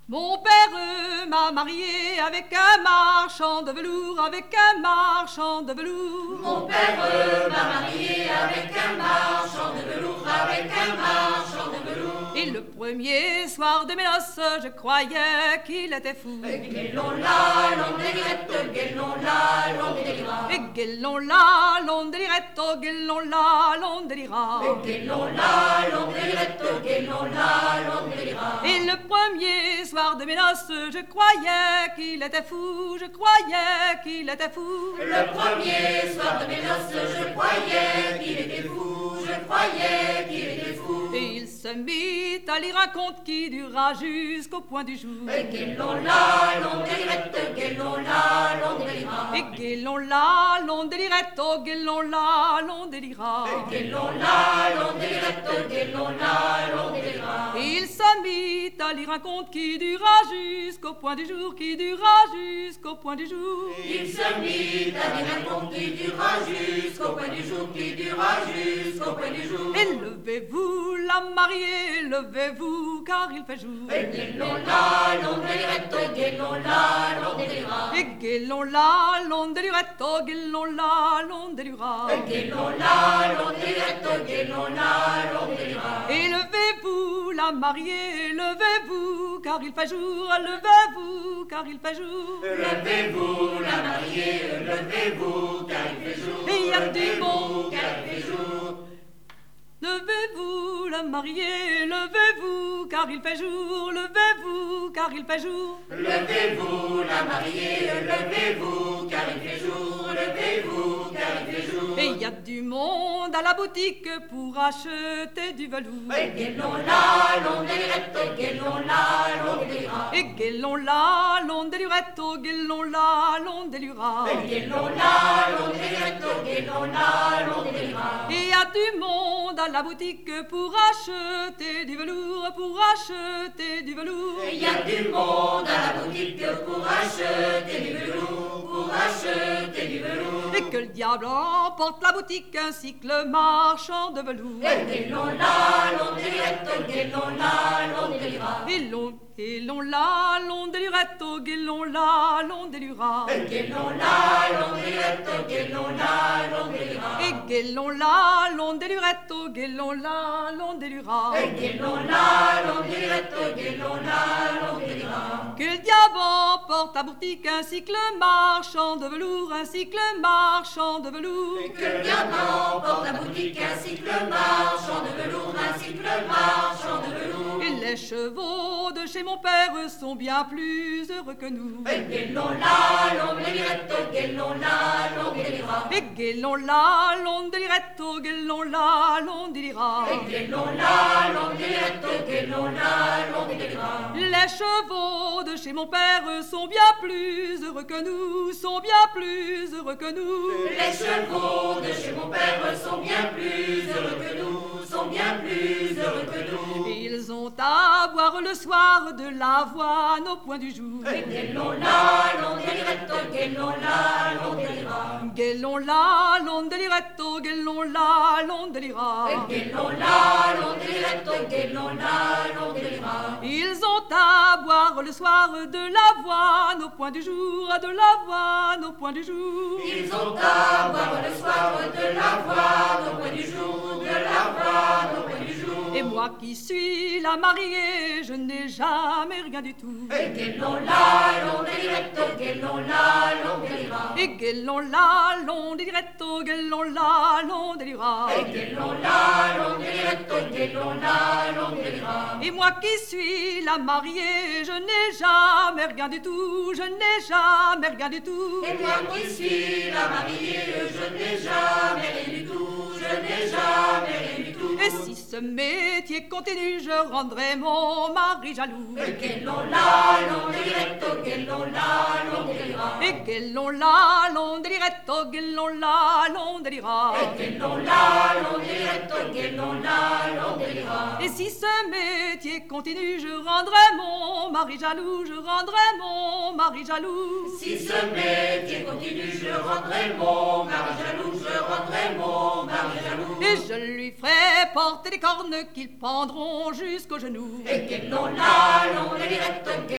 Mon père m'a marié avec un marchand de velours, avec un marchand de velours. Mon père m'a marié avec un marchand de velours, avec un marchand de velours. Et le premier soir de mes noces, je croyais qu'il était fou. Guélon la, l'ondélirette, guélon la, l'ondélira. Et guélon la, l'ondéliretto, guélon la, l'ondélira. Guélon la, l'ondélirette, guélon la, l'ondélira. Et le premier soir de mes noces, je croyais qu'il était fou, je croyais qu'il était fou. Le premier soir de mes noces, je croyais qu'il était fou, je croyais qu'il était fou. Et il se mit à lire un conte qui dura jusqu'au point du jour. Guélon la, l'ondélirette, guélon la, l'ondélira. Et guélon la, l'ondéliretto, guélon la, l'ondélira. Guélon la, l'ondélirette, guélon la, l'ondélira. Et il se mit à lire un conte qui dura jusqu'au point du jour, qui dura jusqu'au point du jour. Il se mit à dire un conte qui dura jusqu'au point du jour, qui dura jusqu'au point du jour. Et levez-vous, la mariée, levez-vous, car il fait jour. Guélon la, l'ondélirette, guélon la, l'ondélira. Et guélon la, l'ondéliretto, guélon la, l'ondélira. Guélon la, l'ondélirette, guélon la, l'ondélira. Et levez-vous, la mariée, levez-vous, car il fait jour, levez-vous, car il fait jour. Levez-vous, la mariée, levez-vous, car il fait jour. Et il y a du monde. Car il fait jour. Levez-vous, la mariée, levez-vous, car il fait jour, levez-vous, car il fait jour. Levez-vous, la mariée, levez-vous, car il fait jour, levez-vous, car il fait jour. Et il y a du monde à la boutique pour acheter du velours. Guélon la, l'ondélirette, guélon la, l'ondélira. Et guélon la, l'ondéliretto, guélon la, l'ondélira. Guélon la, l'ondélirette, guélon la, l'ondélira. Et il y a du monde à la boutique pour acheter du velours, pour acheter du velours. Il y a du monde à la boutique pour acheter du velours, pour acheter du velours. Et que le diable emporte la boutique ainsi que le marchand de velours. Guélon la, l'ondélirette, guélon la, l'ondélira. Et l'on la, l'ondéliretto, guélon la, l'ondélira. Guélon la, l'ondélirette, guélon la, l'ondélira. Et guélon la, l'ondéliretto, guélon la, l'ondélira. Guélon la, l'ondélirette, guélon la, l'ondélira. Que le diable emporte la boutique ainsi que le marchand de velours, ainsi que le marchand de velours. Que le diable emporte la boutique ainsi que le marchand de velours, ainsi que le marchand de velours. Et les chevaux de chez mon père sont bien plus heureux que nous. Guélon la, l'ondélirette, guélon la, l'ondélira. Et guélon la, l'ondéliretto, guélon la, l'ondélira. Guélon la, l'ondélirette, guélon la, l'ondélira. Les chevaux de chez mon père sont bien plus heureux que nous, sont bien plus heureux que nous. Les chevaux de chez mon père sont bien plus heureux que nous, sont bien plus heureux que nous. Ils ont à boire le soir de l'avoine au point du jour. Guélon la, l'ondélirette, guélon la, l'ondélira. Guélon la, l'ondéliretto, guélon la, l'ondélira. Guélon la, l'ondélirette, guélon la, l'ondélira. Ils ont à boire le soir de l'avoine au point du jour, de l'avoine au point du jour. Ils ont à boire le soir de l'avoine au point du jour, de l'avoine au point du jour. Et moi qui suis la mariée, je n'ai jamais rien du tout. Guélon la, l'ondélirette, guélon la, l'ondélira. Et guélon la, l'ondéliretto, guélon la, l'ondélira. Guélon la, l'ondélirette, guélon la, l'ondélira. Et moi qui suis la mariée, je n'ai jamais rien du tout, je n'ai jamais rien du tout. Et moi qui suis la mariée, je n'ai jamais rien du tout, je n'ai jamais rien du tout. Et si ce métier continue, je rendrai mon mari jaloux. Guélon la, l'ondélirette, guélon la, l'ondélira. Et guélon la, l'ondéliretto, guélon la, l'ondélira. Guélon la, l'ondélirette, guélon la, l'ondélira. Et si ce métier continue, je rendrai mon mari jaloux, je rendrai mon mari jaloux. Si ce métier continue, je rendrai mon mari jaloux, je rendrai mon mari jaloux. Et je lui ferai porter des cornes qu'ils pendront jusqu'aux genoux. Et guélon la, l'ondélirette,